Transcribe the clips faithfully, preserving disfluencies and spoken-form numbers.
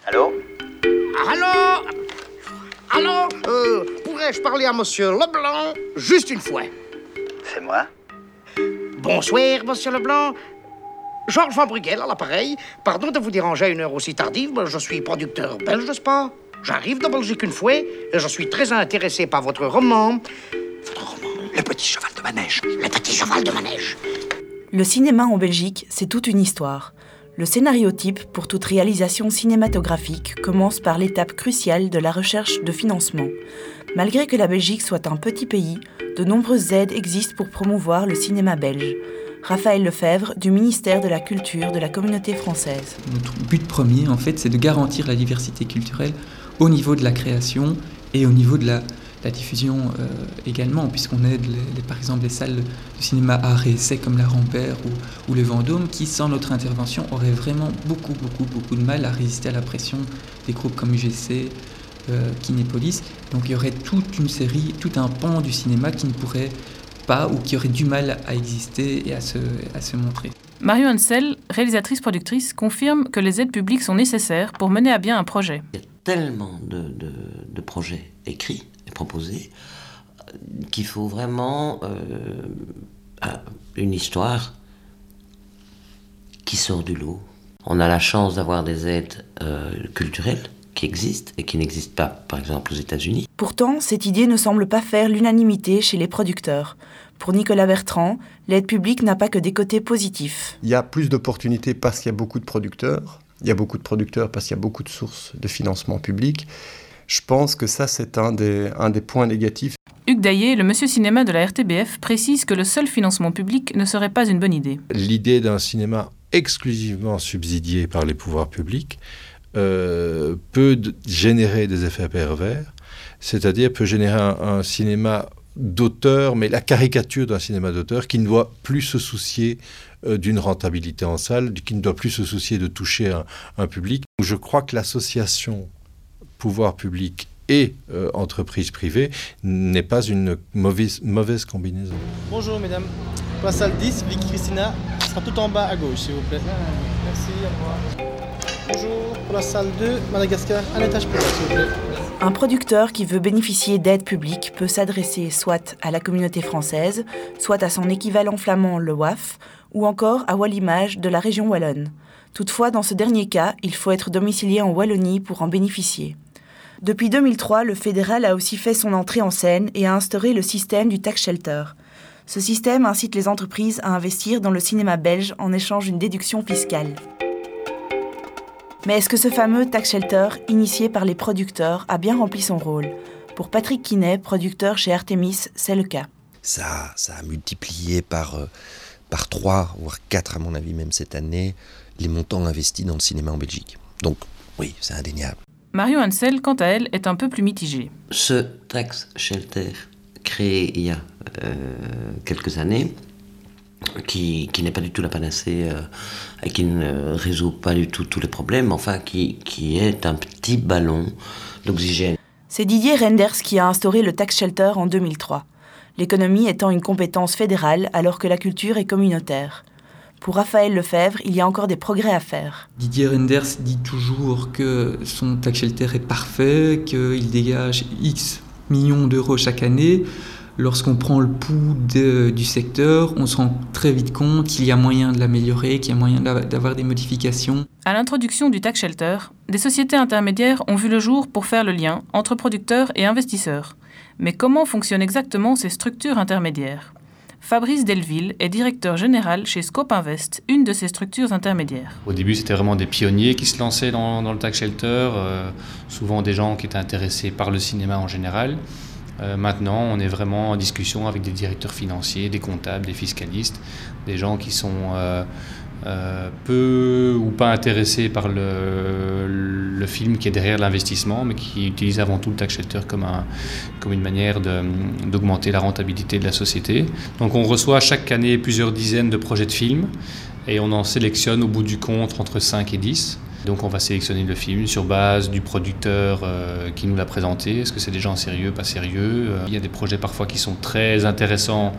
Allô? Allô? Allô? Euh, pourrais-je parler à monsieur Leblanc juste une fois? C'est moi? Bonsoir, monsieur Leblanc. Georges Van Bruegel à l'appareil. Pardon de vous déranger à une heure aussi tardive, mais je suis producteur belge, n'est-ce pas? J'arrive de Belgique une fois et je suis très intéressé par votre roman. Votre roman? Le petit cheval de manège. Le petit cheval de manège. Le cinéma en Belgique, c'est toute une histoire. Le scénario type pour toute réalisation cinématographique commence par l'étape cruciale de la recherche de financement. Malgré que la Belgique soit un petit pays, de nombreuses aides existent pour promouvoir le cinéma belge. Raphaël Lefebvre, du ministère de la Culture de la Communauté française. Notre but premier, en fait, c'est de garantir la diversité culturelle au niveau de la création et au niveau de la, la diffusion euh, également, puisqu'on aide, les, les, par exemple, les salles de cinéma art et essai comme la Rampère ou, ou le Vendôme, qui, sans notre intervention, auraient vraiment beaucoup, beaucoup, beaucoup de mal à résister à la pression des groupes comme U G C, euh, Kinépolis. Donc il y aurait toute une série, tout un pan du cinéma qui ne pourrait pas ou qui aurait du mal à exister et à se, à se montrer. Marion Hansel, réalisatrice-productrice, confirme que les aides publiques sont nécessaires pour mener à bien un projet. Il y a tellement de, de, de projets écrits et proposés qu'il faut vraiment euh, une histoire qui sort du lot. On a la chance d'avoir des aides euh, culturelles qui existent et qui n'existent pas, par exemple, aux États-Unis. Pourtant, cette idée ne semble pas faire l'unanimité chez les producteurs. Pour Nicolas Bertrand, l'aide publique n'a pas que des côtés positifs. Il y a plus d'opportunités parce qu'il y a beaucoup de producteurs. Il y a beaucoup de producteurs parce qu'il y a beaucoup de sources de financement public. Je pense que ça, c'est un des, un des points négatifs. Hugues Daillé, le monsieur cinéma de la R T B F, précise que le seul financement public ne serait pas une bonne idée. L'idée d'un cinéma exclusivement subsidié par les pouvoirs publics euh, peut d- générer des effets pervers, c'est-à-dire peut générer un, un cinéma d'auteur, mais la caricature d'un cinéma d'auteur qui ne doit plus se soucier euh, d'une rentabilité en salle, qui ne doit plus se soucier de toucher un, un public. Je crois que l'association pouvoir public et euh, entreprise privée n'est pas une mauvaise, mauvaise combinaison. Bonjour mesdames, pour la salle dix, Vicky Christina, ce sera tout en bas à gauche s'il vous plaît. Merci, au revoir. Bonjour, pour la salle deux, Madagascar, un étage plus bas s'il vous plaît. Un producteur qui veut bénéficier d'aides publiques peut s'adresser soit à la communauté française, soit à son équivalent flamand, le W A F, ou encore à Wallimage de la région wallonne. Toutefois, dans ce dernier cas, il faut être domicilié en Wallonie pour en bénéficier. Depuis deux mille trois, le fédéral a aussi fait son entrée en scène et a instauré le système du tax shelter. Ce système incite les entreprises à investir dans le cinéma belge en échange d'une déduction fiscale. Mais est-ce que ce fameux tax shelter, initié par les producteurs, a bien rempli son rôle? Pour Patrick Quinet, producteur chez Artemis, c'est le cas. Ça, ça a multiplié par, euh, par trois, voire quatre à mon avis même cette année, les montants investis dans le cinéma en Belgique. Donc oui, c'est indéniable. Marion Hansel, quant à elle, est un peu plus mitigée. Ce tax shelter créé il y a euh, quelques années, qui, qui n'est pas du tout la panacée euh, et qui ne résout pas du tout tous les problèmes, enfin qui, qui est un petit ballon d'oxygène. C'est Didier Renders qui a instauré le tax shelter en deux mille trois, l'économie étant une compétence fédérale alors que la culture est communautaire. Pour Raphaël Lefebvre, il y a encore des progrès à faire. Didier Renders dit toujours que son tax shelter est parfait, qu'il dégage X millions d'euros chaque année. Lorsqu'on prend le pouls de, du secteur, on se rend très vite compte qu'il y a moyen de l'améliorer, qu'il y a moyen d'avoir des modifications. À l'introduction du tax shelter, des sociétés intermédiaires ont vu le jour pour faire le lien entre producteurs et investisseurs. Mais comment fonctionnent exactement ces structures intermédiaires ? Fabrice Delville est directeur général chez Scope Invest, une de ces structures intermédiaires. Au début, c'était vraiment des pionniers qui se lançaient dans, dans le tax shelter, euh, souvent des gens qui étaient intéressés par le cinéma en général. Euh, maintenant, on est vraiment en discussion avec des directeurs financiers, des comptables, des fiscalistes, des gens qui sont euh, euh, peu ou pas intéressés par le, le film qui est derrière l'investissement, mais qui utilisent avant tout le tax shelter comme, un, comme une manière de, d'augmenter la rentabilité de la société. Donc on reçoit chaque année plusieurs dizaines de projets de films et on en sélectionne au bout du compte entre cinq et dix. Donc on va sélectionner le film sur base du producteur euh, qui nous l'a présenté. Est-ce que c'est des gens sérieux, pas sérieux ? euh, Il y a des projets parfois qui sont très intéressants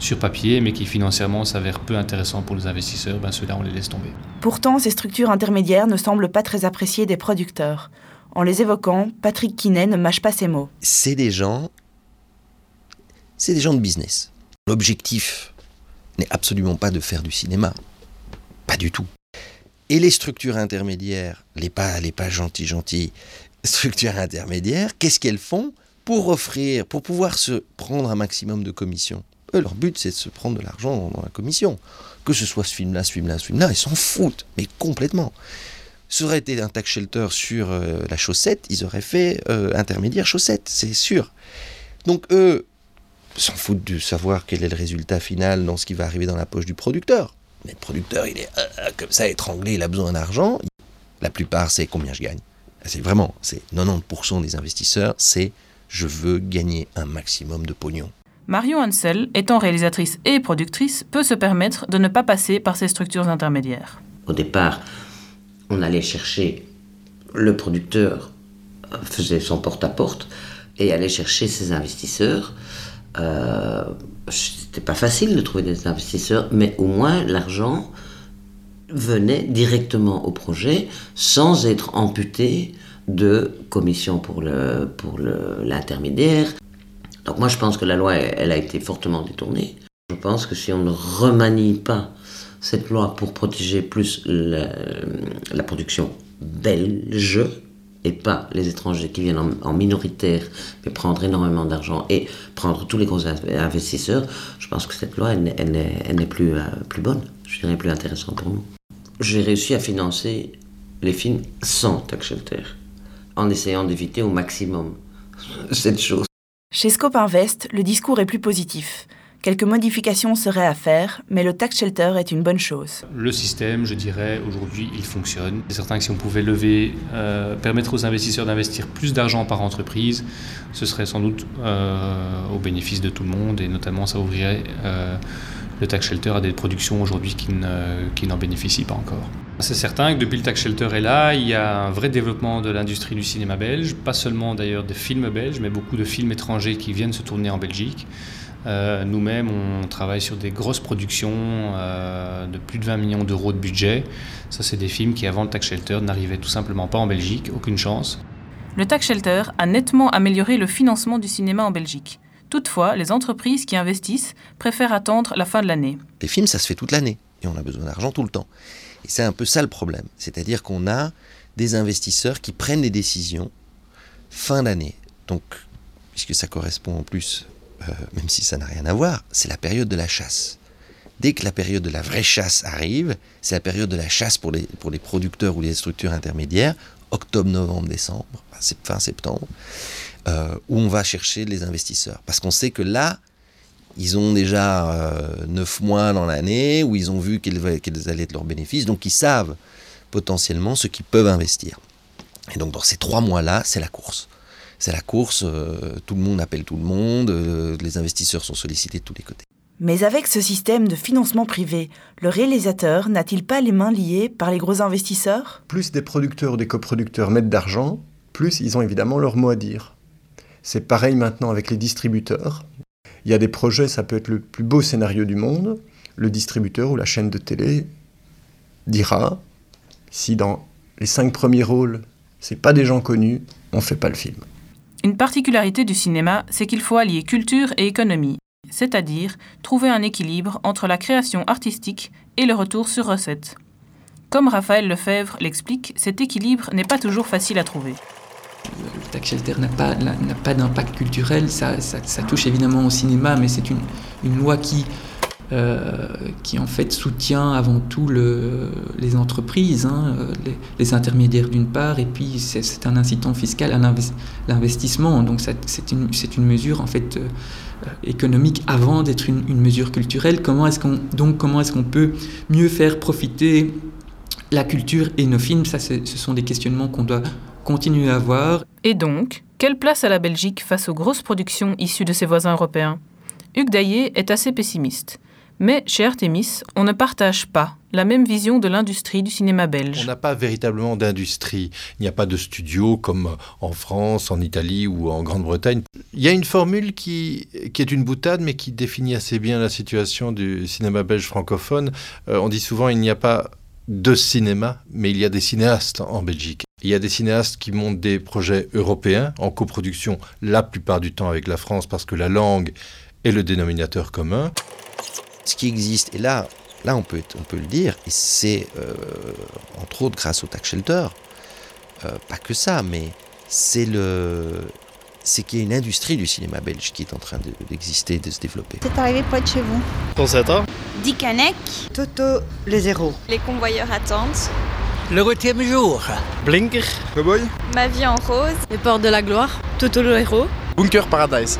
sur papier, mais qui financièrement s'avèrent peu intéressants pour les investisseurs, ben ceux-là, on les laisse tomber. Pourtant, ces structures intermédiaires ne semblent pas très appréciées des producteurs. En les évoquant, Patrick Quinet ne mâche pas ses mots. C'est des gens, c'est des gens de business. L'objectif n'est absolument pas de faire du cinéma. Pas du tout. Et les structures intermédiaires, les pas, les pas gentils, gentils, structures intermédiaires, qu'est-ce qu'elles font pour offrir, pour pouvoir se prendre un maximum de commissions? Eux, leur but, c'est de se prendre de l'argent dans la commission. Que ce soit ce film-là, ce film-là, ce film-là, ils s'en foutent, mais complètement. Ça aurait été un tax shelter sur euh, la chaussette, ils auraient fait euh, intermédiaire chaussette, c'est sûr. Donc eux s'en foutent de savoir quel est le résultat final dans ce qui va arriver dans la poche du producteur. Mais le producteur, il est euh, comme ça, étranglé, il a besoin d'argent. La plupart, c'est combien je gagne. C'est vraiment, c'est quatre-vingt-dix pour cent des investisseurs, c'est je veux gagner un maximum de pognon. Marion Hansel, étant réalisatrice et productrice, peut se permettre de ne pas passer par ces structures intermédiaires. Au départ, on allait chercher, le producteur faisait son porte-à-porte et allait chercher ses investisseurs. Euh, c'était pas facile de trouver des investisseurs, mais au moins l'argent venait directement au projet sans être amputé de commission pour, le, pour le, l'intermédiaire. Donc moi je pense que la loi elle a été fortement détournée. Je pense que si on ne remanie pas cette loi pour protéger plus la, la production belge et pas les étrangers qui viennent en, en minoritaire mais prendre énormément d'argent et prendre tous les gros investisseurs, je pense que cette loi elle, elle, elle, n'est, elle n'est plus, euh, plus bonne, je dirais plus intéressante pour nous. J'ai réussi à financer les films sans tax shelter, en essayant d'éviter au maximum cette chose. Chez Scope Invest, le discours est plus positif. Quelques modifications seraient à faire, mais le tax shelter est une bonne chose. Le système, je dirais, aujourd'hui, il fonctionne. C'est certain que si on pouvait lever, euh, permettre aux investisseurs d'investir plus d'argent par entreprise, ce serait sans doute euh, au bénéfice de tout le monde, et notamment ça ouvrirait euh, le tax shelter à des productions aujourd'hui qui, ne, qui n'en bénéficient pas encore. C'est certain que depuis le tax shelter est là, il y a un vrai développement de l'industrie du cinéma belge, pas seulement d'ailleurs des films belges, mais beaucoup de films étrangers qui viennent se tourner en Belgique. Euh, nous-mêmes, on travaille sur des grosses productions euh, de plus de vingt millions d'euros de budget. Ça, c'est des films qui, avant le tax shelter, n'arrivaient tout simplement pas en Belgique, aucune chance. Le tax shelter a nettement amélioré le financement du cinéma en Belgique. Toutefois, les entreprises qui investissent préfèrent attendre la fin de l'année. Les films, ça se fait toute l'année et on a besoin d'argent tout le temps. Et c'est un peu ça le problème. C'est-à-dire qu'on a des investisseurs qui prennent des décisions fin d'année. Donc, puisque ça correspond en plus... Euh, même si ça n'a rien à voir, c'est la période de la chasse. Dès que la période de la vraie chasse arrive, c'est la période de la chasse pour les, pour les producteurs ou les structures intermédiaires, octobre, novembre, décembre, fin septembre, euh, où on va chercher les investisseurs. Parce qu'on sait que là, ils ont déjà euh, neuf mois dans l'année, où ils ont vu quels, quels allaient être leurs bénéfices, donc ils savent potentiellement ce qu'ils peuvent investir. Et donc dans ces trois mois-là, c'est la course. C'est la course, euh, tout le monde appelle tout le monde, euh, les investisseurs sont sollicités de tous les côtés. Mais avec ce système de financement privé, le réalisateur n'a-t-il pas les mains liées par les gros investisseurs ? Plus des producteurs ou des coproducteurs mettent d'argent, plus ils ont évidemment leur mot à dire. C'est pareil maintenant avec les distributeurs. Il y a des projets, ça peut être le plus beau scénario du monde. Le distributeur ou la chaîne de télé dira, si dans les cinq premiers rôles, c'est pas des gens connus, on fait pas le film. Une particularité du cinéma, c'est qu'il faut allier culture et économie, c'est-à-dire trouver un équilibre entre la création artistique et le retour sur recette. Comme Raphaël Lefebvre l'explique, cet équilibre n'est pas toujours facile à trouver. Le tax shelter n'a pas, n'a pas d'impact culturel, ça, ça, ça touche évidemment au cinéma, mais c'est une, une loi qui, euh, qui en fait soutient avant tout le, les entreprises, hein, les, les intermédiaires d'une part, et puis c'est, c'est un incitant fiscal à l'investissement. Donc ça, c'est, une, c'est une mesure en fait euh, économique avant d'être une, une mesure culturelle. Comment est-ce qu'on, donc comment est-ce qu'on peut mieux faire profiter la culture et nos films ? Ça, c'est, ce sont des questionnements qu'on doit continuer à avoir. Et donc, quelle place a la Belgique face aux grosses productions issues de ses voisins européens ? Hugues Daillé est assez pessimiste. Mais chez Artémis, on ne partage pas la même vision de l'industrie du cinéma belge. On n'a pas véritablement d'industrie. Il n'y a pas de studio comme en France, en Italie ou en Grande-Bretagne. Il y a une formule qui, qui est une boutade, mais qui définit assez bien la situation du cinéma belge francophone. Euh, on dit souvent qu'il n'y a pas de cinéma, mais il y a des cinéastes en Belgique. Il y a des cinéastes qui montent des projets européens en coproduction la plupart du temps avec la France parce que la langue est le dénominateur commun. Ce qui existe, et là, là on, peut, on peut le dire, et c'est euh, entre autres grâce au Tax Shelter, euh, pas que ça, mais c'est, le, c'est qu'il y a une industrie du cinéma belge qui est en train de, d'exister, de se développer. C'est arrivé près de chez vous. Rosetta. Dickeneck. Toto, les héros. Les convoyeurs attendent. Le huitième jour. Blinker. Cowboy. Ma vie en rose. Les portes de la gloire. Toto le héros. Bunker Paradise.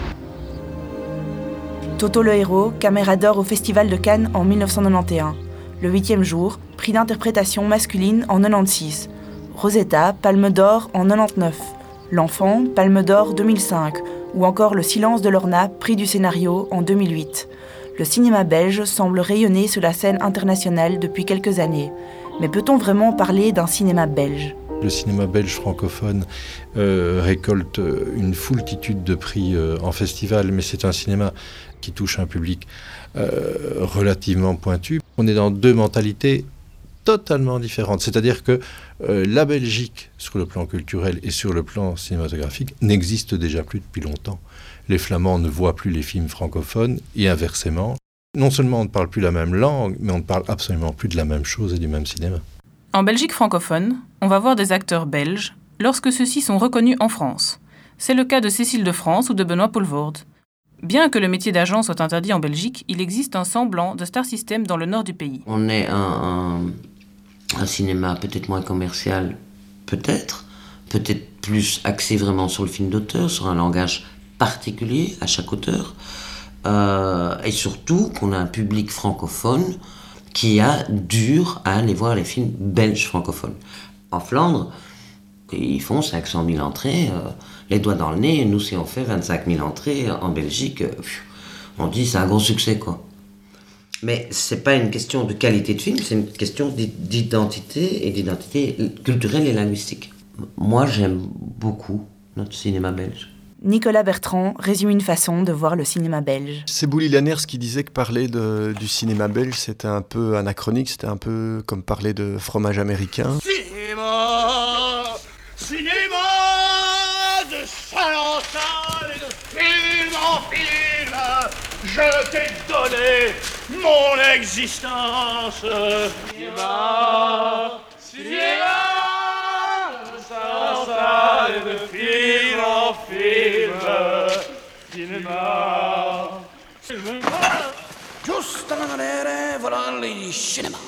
Toto le héros, caméra d'or au Festival de Cannes en dix-neuf cent quatre-vingt-onze. Le huitième jour, prix d'interprétation masculine en quatre-vingt-seize. Rosetta, palme d'or en quatre-vingt-dix-neuf. L'enfant, palme d'or deux mille cinq. Ou encore Le silence de Lorna, prix du scénario en deux mille huit. Le cinéma belge semble rayonner sur la scène internationale depuis quelques années. Mais peut-on vraiment parler d'un cinéma belge ? Le cinéma belge francophone euh, récolte une foultitude de prix euh, en festival, mais c'est un cinéma qui touche un public euh, relativement pointu. On est dans deux mentalités totalement différentes. C'est-à-dire que euh, la Belgique, sur le plan culturel et sur le plan cinématographique, n'existe déjà plus depuis longtemps. Les Flamands ne voient plus les films francophones et inversement. Non seulement on ne parle plus la même langue, mais on ne parle absolument plus de la même chose et du même cinéma. En Belgique francophone, on va voir des acteurs belges lorsque ceux-ci sont reconnus en France. C'est le cas de Cécile de France ou de Benoît Poelvoorde. Bien que le métier d'agent soit interdit en Belgique, il existe un semblant de star system dans le nord du pays. On est un, un, un cinéma peut-être moins commercial, peut-être, peut-être plus axé vraiment sur le film d'auteur, sur un langage particulier à chaque auteur, euh, et surtout qu'on a un public francophone qui a dur à aller voir les films belges francophones. En Flandre, ils font cinq cent mille entrées, euh, les doigts dans le nez. Nous, si on fait vingt-cinq mille entrées en Belgique, euh, on dit c'est un gros succès, quoi. Mais c'est pas une question de qualité de film, c'est une question d'identité, et d'identité culturelle et linguistique. Moi, j'aime beaucoup notre cinéma belge. Nicolas Bertrand résume une façon de voir le cinéma belge. C'est Bouli Lanners qui disait que parler de, du cinéma belge, c'était un peu anachronique, c'était un peu comme parler de fromage américain. Cinéma, cinéma, de salle en salle et de film en film, je t'ai donné mon existence. Cinéma, cinéma, de salle en salle et de film en film, cinéma, cinéma. Just a minute, voilà le cinéma.